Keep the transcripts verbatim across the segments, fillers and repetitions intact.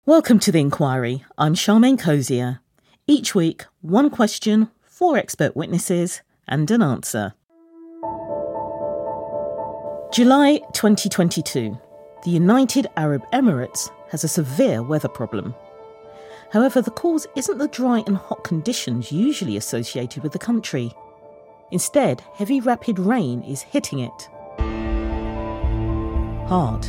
Welcome to The Inquiry. I'm Charmaine Cozier. Each week, one question, four expert witnesses, and an answer. July twenty twenty-two. The United Arab Emirates has a severe weather problem. However, the cause isn't the dry and hot conditions usually associated with the country. Instead, heavy rapid rain is hitting it hard.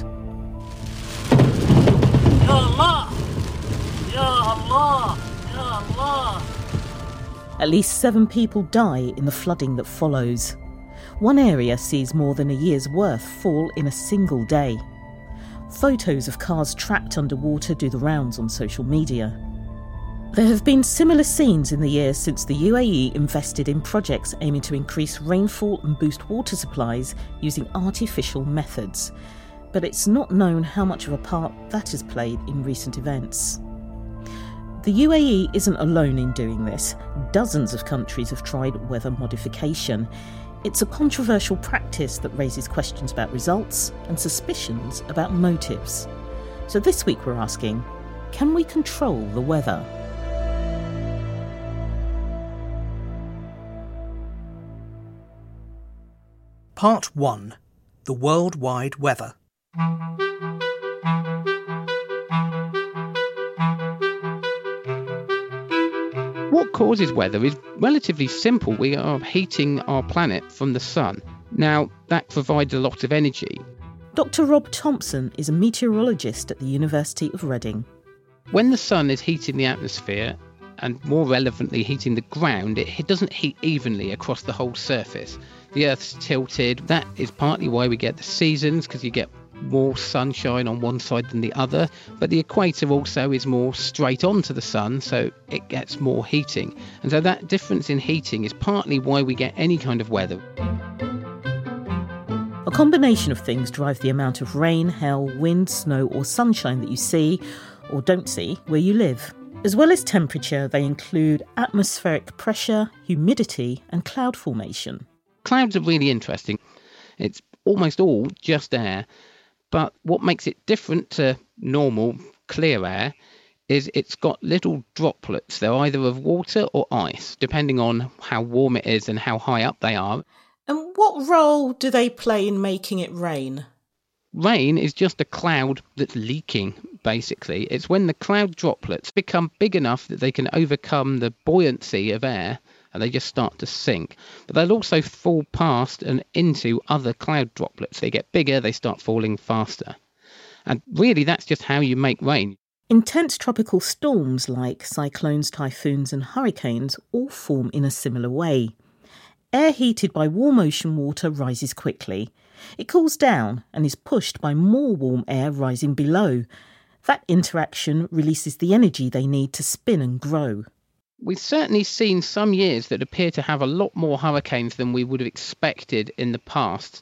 Ya Allah! Ya Allah! Ya Allah! At least seven people die in the flooding that follows. One area sees more than a year's worth fall in a single day. Photos of cars trapped underwater do the rounds on social media. There have been similar scenes in the years since the U A E invested in projects aiming to increase rainfall and boost water supplies using artificial methods. But it's not known how much of a part that has played in recent events. The U A E isn't alone in doing this. Dozens of countries have tried weather modification. It's a controversial practice that raises questions about results and suspicions about motives. So this week we're asking, can we control the weather? Part one. The Worldwide Weather. What causes weather is relatively simple. We are heating our planet from the sun. Now, that provides a lot of energy. Doctor Rob Thompson is a meteorologist at the University of Reading. When the sun is heating the atmosphere, and more relevantly heating the ground, it, it doesn't heat evenly across the whole surface. The Earth's tilted. That is partly why we get the seasons, because you get more sunshine on one side than the other, but the equator also is more straight onto the sun, so it gets more heating. And so that difference in heating is partly why we get any kind of weather. A combination of things drive the amount of rain, hail, wind, snow or sunshine that you see, or don't see, where you live. As well as temperature, they include atmospheric pressure, humidity and cloud formation. Clouds are really interesting. It's almost all just air. But what makes it different to normal clear air is it's got little droplets. They're either of water or ice, depending on how warm it is and how high up they are. And what role do they play in making it rain? Rain is just a cloud that's leaking, basically. It's when the cloud droplets become big enough that they can overcome the buoyancy of air and they just start to sink. But they'll also fall past and into other cloud droplets. They get bigger, they start falling faster. And really, that's just how you make rain. Intense tropical storms like cyclones, typhoons and hurricanes all form in a similar way. Air heated by warm ocean water rises quickly. It cools down and is pushed by more warm air rising below. That interaction releases the energy they need to spin and grow. We've certainly seen some years that appear to have a lot more hurricanes than we would have expected in the past.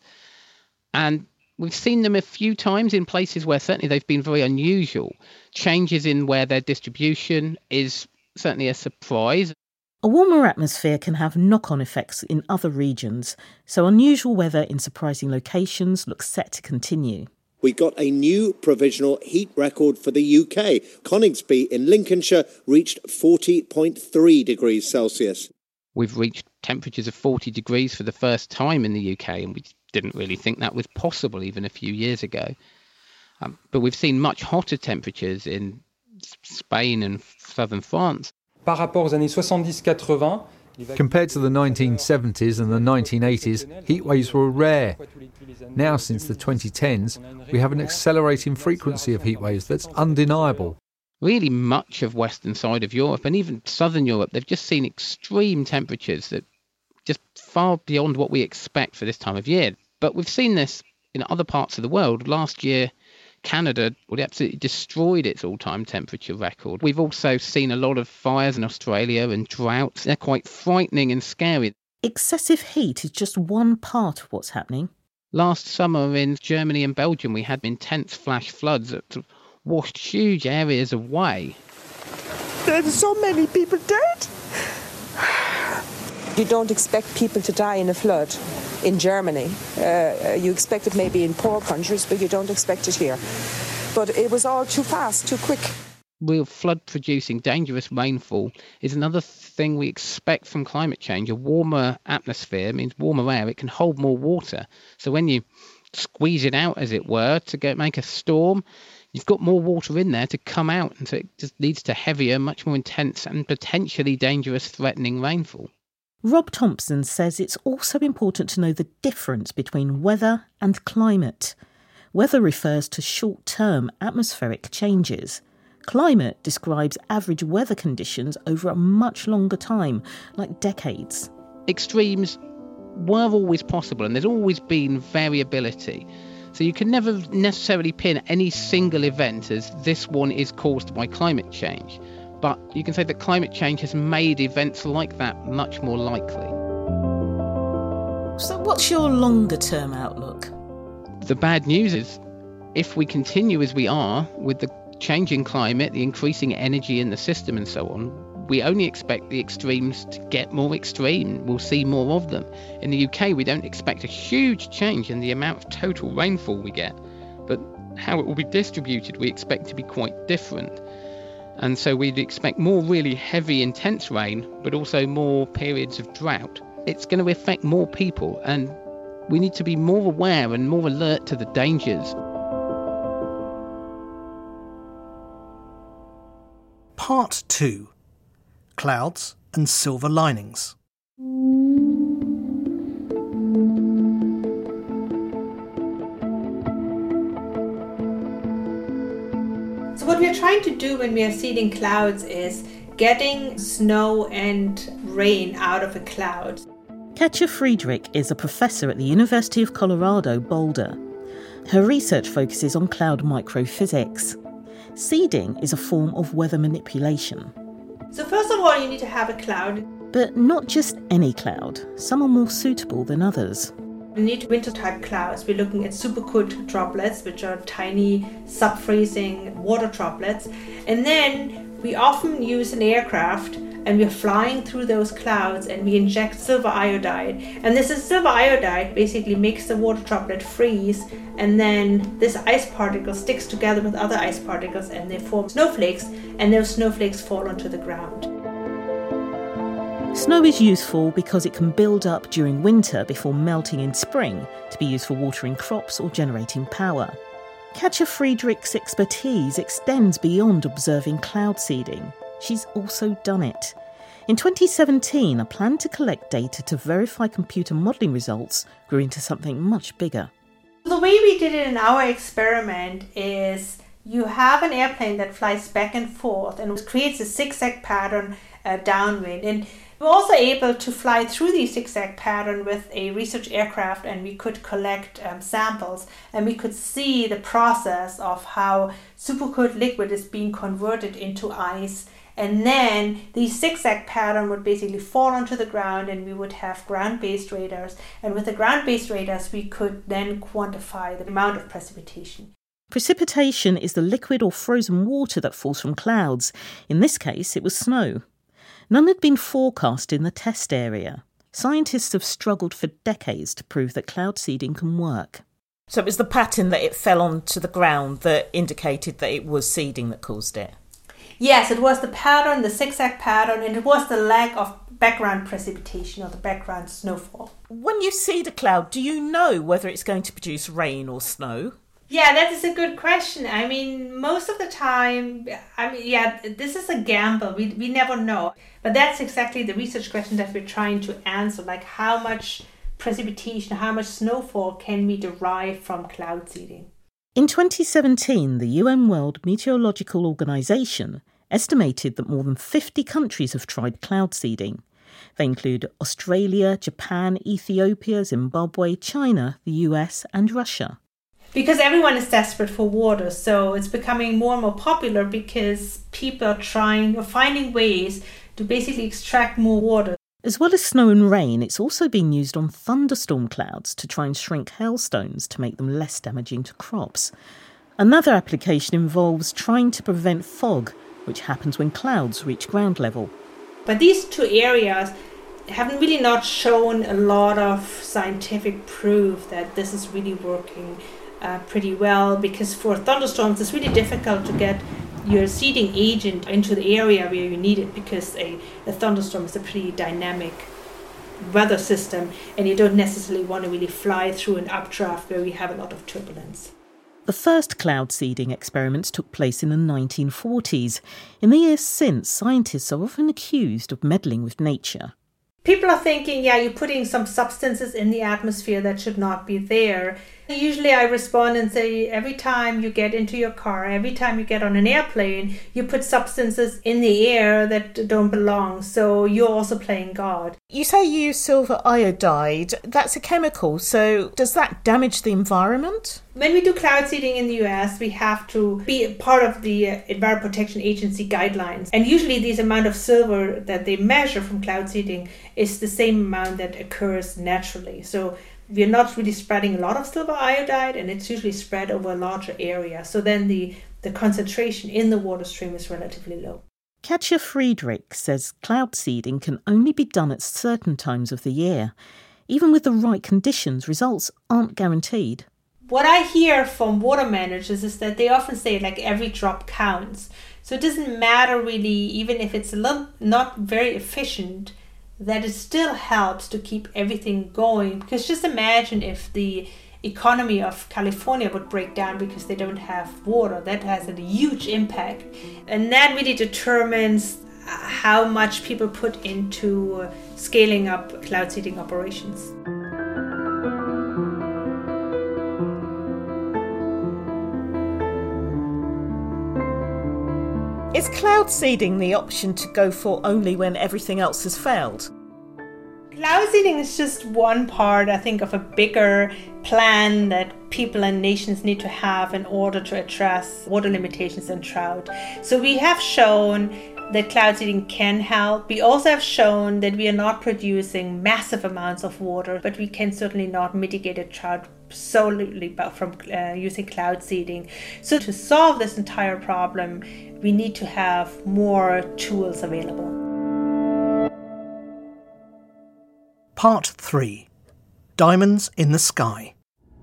And we've seen them a few times in places where certainly they've been very unusual. Changes in where their distribution is certainly a surprise. A warmer atmosphere can have knock-on effects in other regions, so unusual weather in surprising locations looks set to continue. We got a new provisional heat record for the U K. Coningsby in Lincolnshire reached forty point three degrees Celsius. We've reached temperatures of forty degrees for the first time in the U K, and we didn't really think that was possible even a few years ago. Um, but we've seen much hotter temperatures in Spain and southern France. Par rapport aux années soixante-dix quatre-vingts, compared to the nineteen seventies and the nineteen eighties, heatwaves were rare. Now, since the twenty tens, we have an accelerating frequency of heatwaves that's undeniable. Really much of western side of Europe and even southern Europe, they've just seen extreme temperatures that just far beyond what we expect for this time of year. But we've seen this in other parts of the world. Last year, Canada well, absolutely destroyed its all-time temperature record. We've also seen a lot of fires in Australia and droughts. They're quite frightening and scary. Excessive heat is just one part of what's happening. Last summer in Germany and Belgium, we had intense flash floods that washed huge areas away. There's so many people dead. You don't expect people to die in a flood in Germany. Uh, you expect it maybe in poor countries, but you don't expect it here. But it was all too fast, too quick. real flood-producing, dangerous rainfall is another thing we expect from climate change. A warmer atmosphere means warmer air. It can hold more water. So when you squeeze it out, as it were, to get make a storm, you've got more water in there to come out, and so it just leads to heavier, much more intense and potentially dangerous, threatening rainfall. Rob Thompson says it's also important to know the difference between weather and climate. Weather refers to short-term atmospheric changes. Climate describes average weather conditions over a much longer time, like decades. Extremes were always possible, and there's always been variability. So you can never necessarily pin any single event as this one is caused by climate change. But you can say that climate change has made events like that much more likely. So what's your longer-term outlook? The bad news is, if we continue as we are with the changing climate, the increasing energy in the system and so on, we only expect the extremes to get more extreme. We'll see more of them. In the U K, we don't expect a huge change in the amount of total rainfall we get, but how it will be distributed we expect to be quite different. And so we'd expect more really heavy, intense rain, but also more periods of drought. It's going to affect more people, and we need to be more aware and more alert to the dangers. Part two. Clouds and Silver Linings. So what we are trying to do when we are seeding clouds is getting snow and rain out of a cloud. Katja Friedrich is a professor at the University of Colorado, Boulder. Her research focuses on cloud microphysics. Seeding is a form of weather manipulation. So first of all, you need to have a cloud. But not just any cloud. Some are more suitable than others. We need winter-type clouds. We're looking at supercloud droplets, which are tiny sub-freezing water droplets. And then we often use an aircraft, and we're flying through those clouds, and we inject silver iodide. And this is silver iodide basically makes the water droplet freeze, and then this ice particle sticks together with other ice particles, and they form snowflakes, and those snowflakes fall onto the ground. Snow is useful because it can build up during winter before melting in spring to be used for watering crops or generating power. Katja Friedrich's expertise extends beyond observing cloud seeding. She's also done it. In twenty seventeen, a plan to collect data to verify computer modelling results grew into something much bigger. The way we did it in our experiment is you have an airplane that flies back and forth and creates a zigzag pattern uh, downwind. And we're also able to fly through the zigzag pattern with a research aircraft, and we could collect um, samples, and we could see the process of how supercooled liquid is being converted into ice. And then the zigzag pattern would basically fall onto the ground, and we would have ground-based radars. And with the ground-based radars, we could then quantify the amount of precipitation. Precipitation is the liquid or frozen water that falls from clouds. In this case, it was snow. None had been forecast in the test area. Scientists have struggled for decades to prove that cloud seeding can work. So it was the pattern that it fell onto the ground that indicated that it was seeding that caused it? Yes, it was the pattern, the zigzag pattern, and it was the lack of background precipitation or the background snowfall. When you seed a cloud, do you know whether it's going to produce rain or snow? Yeah, that is a good question. I mean, most of the time, I mean, yeah, this is a gamble. We we never know. But that's exactly the research question that we're trying to answer. Like, how much precipitation, how much snowfall can we derive from cloud seeding? In twenty seventeen, the U N World Meteorological Organization estimated that more than fifty countries have tried cloud seeding. They include Australia, Japan, Ethiopia, Zimbabwe, China, the U S and Russia. Because everyone is desperate for water, so it's becoming more and more popular because people are trying or finding ways to basically extract more water. As well as snow and rain, it's also been used on thunderstorm clouds to try and shrink hailstones to make them less damaging to crops. Another application involves trying to prevent fog, which happens when clouds reach ground level. But these two areas haven't really not shown a lot of scientific proof that this is really working uh, pretty well, because for thunderstorms it's really difficult to get your seeding agent into the area where you need it, because a, a thunderstorm is a pretty dynamic weather system, and you don't necessarily want to really fly through an updraft where we have a lot of turbulence. The first cloud seeding experiments took place in the nineteen forties. In the years since, scientists are often accused of meddling with nature. People are thinking, yeah, you're putting some substances in the atmosphere that should not be there. Usually I respond and say, every time you get into your car, every time you get on an airplane, you put substances in the air that don't belong. So you're also playing God. You say you use silver iodide. That's a chemical. So does that damage the environment? When we do cloud seeding in the U S, we have to be part of the Environmental Protection Agency guidelines. And usually this amount of silver that they measure from cloud seeding is the same amount that occurs naturally. So we're not really spreading a lot of silver iodide, and it's usually spread over a larger area. So then the, the concentration in the water stream is relatively low. Katja Friedrich says cloud seeding can only be done at certain times of the year. Even with the right conditions, results aren't guaranteed. What I hear from water managers is that they often say like every drop counts. So it doesn't matter really, even if it's a little not very efficient, that it still helps to keep everything going. Because just imagine if the economy of California would break down because they don't have water. That has a huge impact. And that really determines how much people put into scaling up cloud seeding operations. Is cloud seeding the option to go for only when everything else has failed? Cloud seeding is just one part, I think, of a bigger plan that people and nations need to have in order to address water limitations in drought. So we have shown that cloud seeding can help. We also have shown that we are not producing massive amounts of water, but we can certainly not mitigate a drought solely from uh, using cloud seeding. So to solve this entire problem, we need to have more tools available. Part three. Diamonds in the Sky.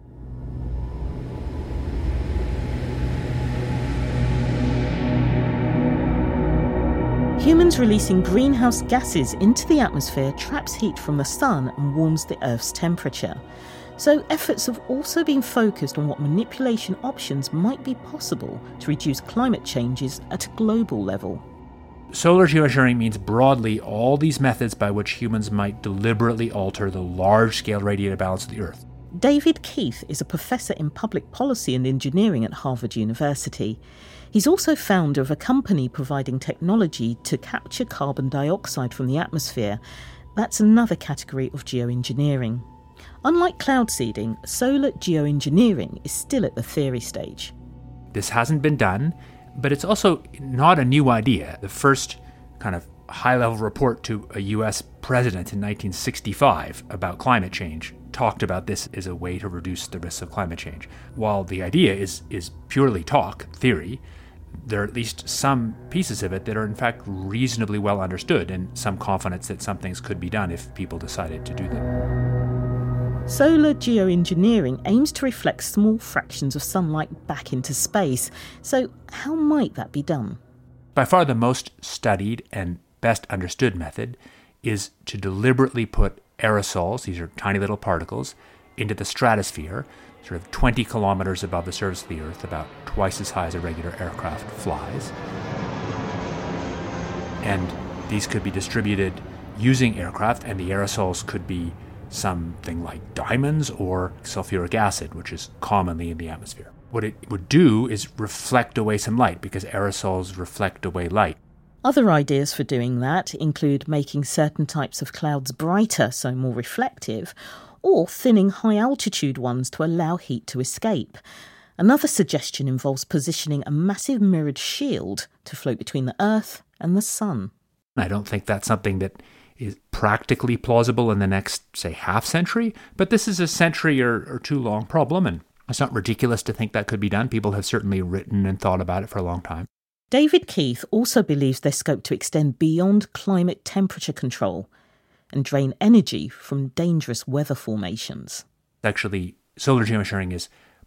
Humans releasing greenhouse gases into the atmosphere traps heat from the sun and warms the Earth's temperature. So efforts have also been focused on what manipulation options might be possible to reduce climate changes at a global level. Solar geoengineering means broadly all these methods by which humans might deliberately alter the large-scale radiative balance of the Earth. David Keith is a professor in public policy and engineering at Harvard University. He's also founder of a company providing technology to capture carbon dioxide from the atmosphere. That's another category of geoengineering. Unlike cloud seeding, solar geoengineering is still at the theory stage. This hasn't been done, but it's also not a new idea. The first kind of high-level report to a U S president in nineteen sixty-five about climate change talked about this as a way to reduce the risks of climate change. While the idea is, is purely talk, theory, there are at least some pieces of it that are in fact reasonably well understood, and some confidence that some things could be done if people decided to do them. Solar geoengineering aims to reflect small fractions of sunlight back into space. So how might that be done? By far the most studied and best understood method is to deliberately put aerosols, these are tiny little particles, into the stratosphere, sort of twenty kilometers above the surface of the Earth, about twice as high as a regular aircraft flies. And these could be distributed using aircraft, and the aerosols could be something like diamonds or sulfuric acid, which is commonly in the atmosphere. What it would do is reflect away some light, because aerosols reflect away light. Other ideas for doing that include making certain types of clouds brighter, so more reflective, or thinning high-altitude ones to allow heat to escape. Another suggestion involves positioning a massive mirrored shield to float between the Earth and the Sun. I don't think that's something that is practically plausible in the next, say, half century, but this is a century or, or two long problem, and it's not ridiculous to think that could be done. People have certainly written and thought about it for a long time. David Keith also believes there's scope to extend beyond climate temperature control and drain energy from dangerous weather formations. Actually, solar geoengineering is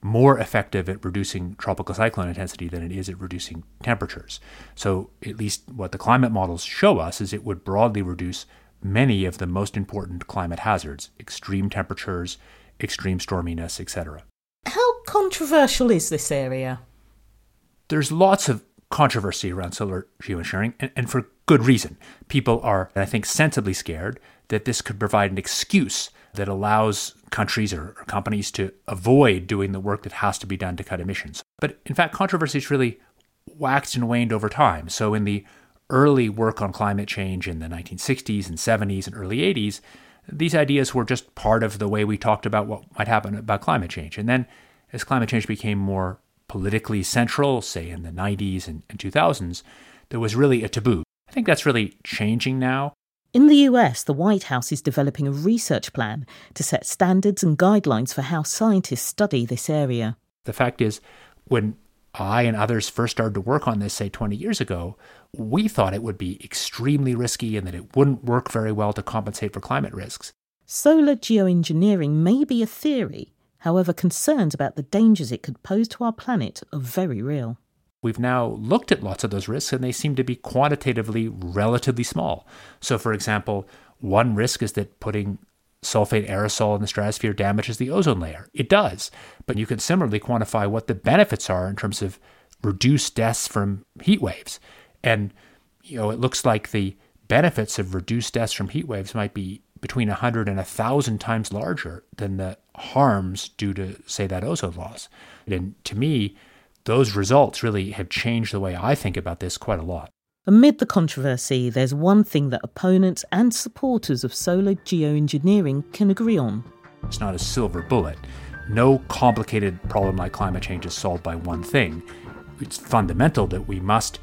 more effective at reducing tropical cyclone intensity than it is at reducing temperatures. So at least what the climate models show us is it would broadly reduce many of the most important climate hazards, extreme temperatures, extreme storminess, et cetera. How controversial is this area? There's lots of controversy around solar geoengineering, and, and for good reason. People are, I think, sensibly scared that this could provide an excuse that allows countries or, or companies to avoid doing the work that has to be done to cut emissions. But in fact, controversy has really waxed and waned over time. So in the early work on climate change in the nineteen sixties and seventies and early eighties, these ideas were just part of the way we talked about what might happen about climate change. And then as climate change became more politically central, say in the nineties and, and two thousands, there was really a taboo. I think that's really changing now. In the U S, the White House is developing a research plan to set standards and guidelines for how scientists study this area. The fact is, when I and others first started to work on this, say twenty years ago, we thought it would be extremely risky and that it wouldn't work very well to compensate for climate risks. Solar geoengineering may be a theory. However, concerns about the dangers it could pose to our planet are very real. We've now looked at lots of those risks, and they seem to be quantitatively relatively small. So, for example, one risk is that putting sulfate aerosol in the stratosphere damages the ozone layer. It does. But you can similarly quantify what the benefits are in terms of reduced deaths from heat waves. And, you know, it looks like the benefits of reduced deaths from heat waves might be between one hundred and one thousand times larger than the harms due to, say, that ozone loss. And to me, those results really have changed the way I think about this quite a lot. Amid the controversy, there's one thing that opponents and supporters of solar geoengineering can agree on. It's not a silver bullet. No complicated problem like climate change is solved by one thing. It's fundamental that we must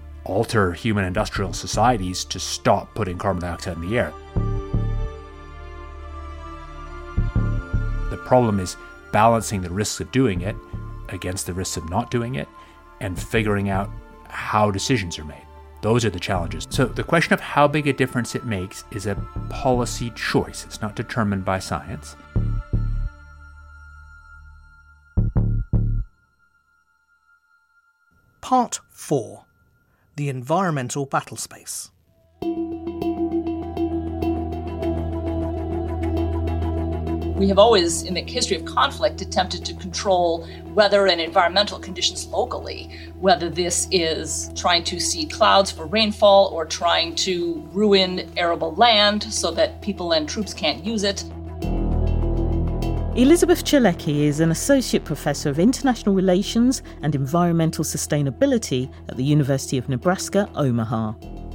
alter human industrial societies to stop putting carbon dioxide in the air. The problem is balancing the risks of doing it against the risks of not doing it and figuring out how decisions are made. Those are the challenges. So the question of how big a difference it makes is a policy choice. It's not determined by science. Part four. The environmental battle space. We have always, in the history of conflict, attempted to control weather and environmental conditions locally, whether this is trying to seed clouds for rainfall or trying to ruin arable land so that people and troops can't use it. Elizabeth Chielecki is an Associate Professor of International Relations and Environmental Sustainability at the University of Nebraska, Omaha.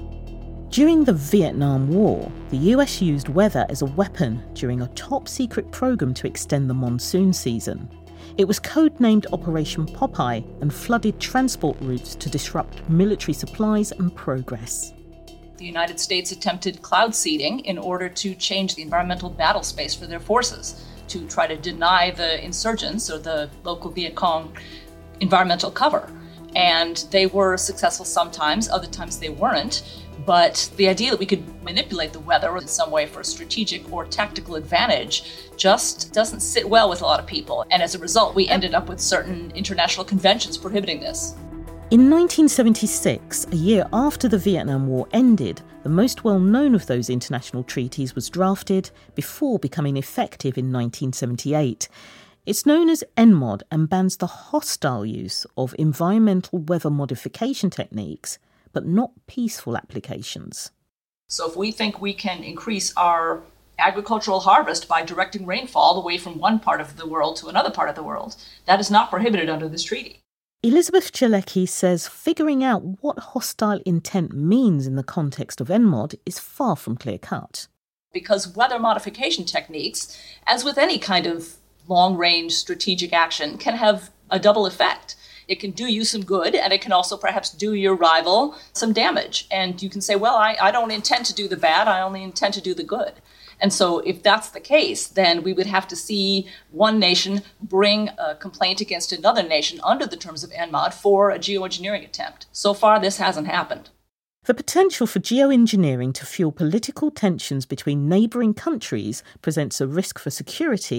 During the Vietnam War, the U S used weather as a weapon during a top-secret program to extend the monsoon season. It was codenamed Operation Popeye and flooded transport routes to disrupt military supplies and progress. The United States attempted cloud seeding in order to change the environmental battle space for their forces, to try to deny the insurgents or the local Viet Cong environmental cover. And they were successful sometimes, other times they weren't. But the idea that we could manipulate the weather in some way for a strategic or tactical advantage just doesn't sit well with a lot of people. And as a result, we ended up with certain international conventions prohibiting this. In nineteen seventy-six, a year after the Vietnam War ended, the most well-known of those international treaties was drafted before becoming effective in nineteen seventy-eight. It's known as N M O D and bans the hostile use of environmental weather modification techniques, but not peaceful applications. So if we think we can increase our agricultural harvest by directing rainfall away from one part of the world to another part of the world, that is not prohibited under this treaty. Elizabeth Chielecki says figuring out what hostile intent means in the context of N M O D is far from clear-cut. Because weather modification techniques, as with any kind of long-range strategic action, can have a double effect. It can do you some good, and it can also perhaps do your rival some damage. And you can say, well, I, I don't intend to do the bad, I only intend to do the good. And so if that's the case, then we would have to see one nation bring a complaint against another nation under the terms of N M O D for a geoengineering attempt. So far, this hasn't happened. The potential for geoengineering to fuel political tensions between neighbouring countries presents a risk for security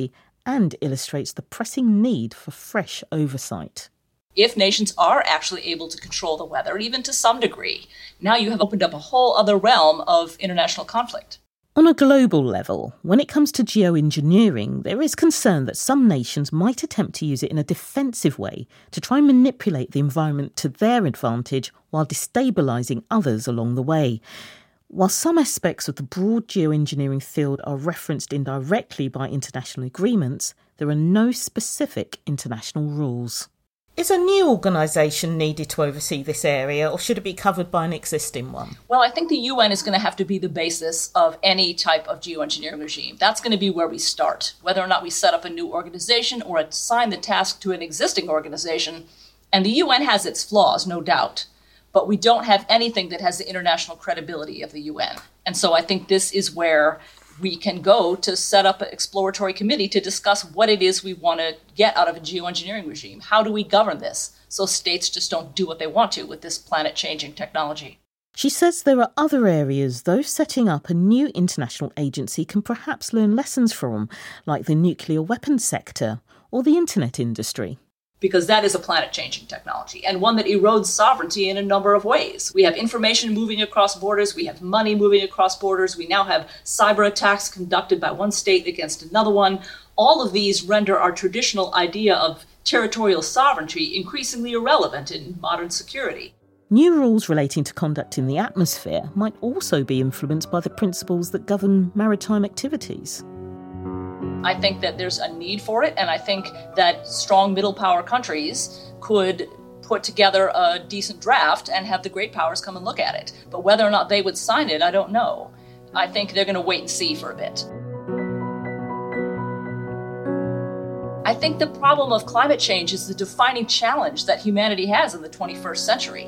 and illustrates the pressing need for fresh oversight. If nations are actually able to control the weather, even to some degree, now you have opened up a whole other realm of international conflict. On a global level, when it comes to geoengineering, there is concern that some nations might attempt to use it in a defensive way to try and manipulate the environment to their advantage while destabilising others along the way. While some aspects of the broad geoengineering field are referenced indirectly by international agreements, there are no specific international rules. Is a new organisation needed to oversee this area, or should it be covered by an existing one? Well, I think the U N is going to have to be the basis of any type of geoengineering regime. That's going to be where we start. Whether or not we set up a new organisation or assign the task to an existing organisation. And the U N has its flaws, no doubt. But we don't have anything that has the international credibility of the U N. And so I think this is where we can go to set up an exploratory committee to discuss what it is we want to get out of a geoengineering regime. How do we govern this so states just don't do what they want to with this planet-changing technology? She says there are other areas those setting up a new international agency can perhaps learn lessons from, like the nuclear weapons sector or the internet industry. Because that is a planet-changing technology, and one that erodes sovereignty in a number of ways. We have information moving across borders, we have money moving across borders, we now have cyber attacks conducted by one state against another one. All of these render our traditional idea of territorial sovereignty increasingly irrelevant in modern security. New rules relating to conduct in the atmosphere might also be influenced by the principles that govern maritime activities. I think that there's a need for it, and I think that strong middle power countries could put together a decent draft and have the great powers come and look at it. But whether or not they would sign it, I don't know. I think they're going to wait and see for a bit. I think the problem of climate change is the defining challenge that humanity has in the twenty-first century.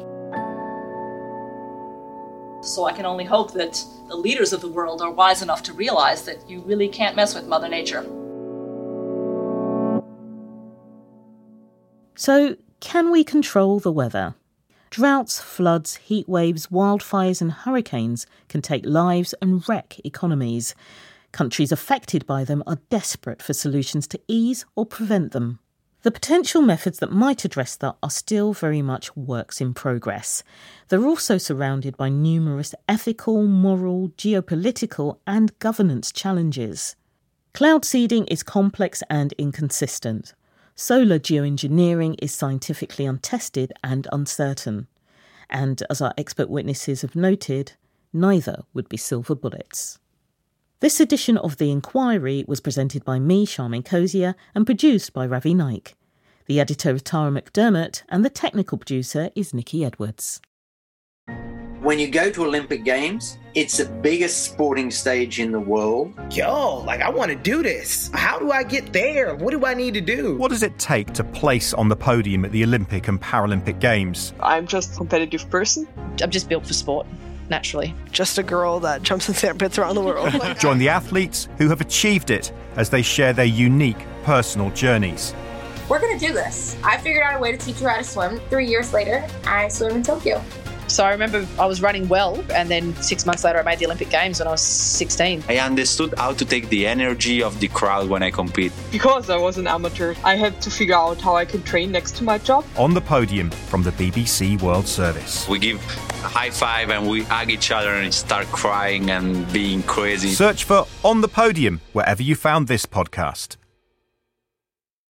So I can only hope that the leaders of the world are wise enough to realize that you really can't mess with Mother Nature. So, can we control the weather? Droughts, floods, heat waves, wildfires and hurricanes can take lives and wreck economies. Countries affected by them are desperate for solutions to ease or prevent them. The potential methods that might address that are still very much works in progress. They're also surrounded by numerous ethical, moral, geopolitical and governance challenges. Cloud seeding is complex and inconsistent. Solar geoengineering is scientifically untested and uncertain. And as our expert witnesses have noted, neither would be silver bullets. This edition of The Inquiry was presented by me, Charmaine Cozier, and produced by Ravi Naik. The editor is Tara McDermott, and the technical producer is Nikki Edwards. When you go to Olympic Games, it's the biggest sporting stage in the world. Yo, like, I want to do this. How do I get there? What do I need to do? What does it take to place on the podium at the Olympic and Paralympic Games? I'm just a competitive person. I'm just built for sport. Naturally. Just a girl that jumps in sandpits around the world. Join the athletes who have achieved it as they share their unique personal journeys. We're going to do this. I figured out a way to teach her how to swim. Three years later, I swim in Tokyo. So I remember I was running well, and then six months later I made the Olympic Games when I was sixteen. I understood how to take the energy of the crowd when I compete. Because I was an amateur, I had to figure out how I could train next to my job. On the Podium from the B B C World Service. We give a high five and we hug each other and start crying and being crazy. Search for On the Podium wherever you found this podcast.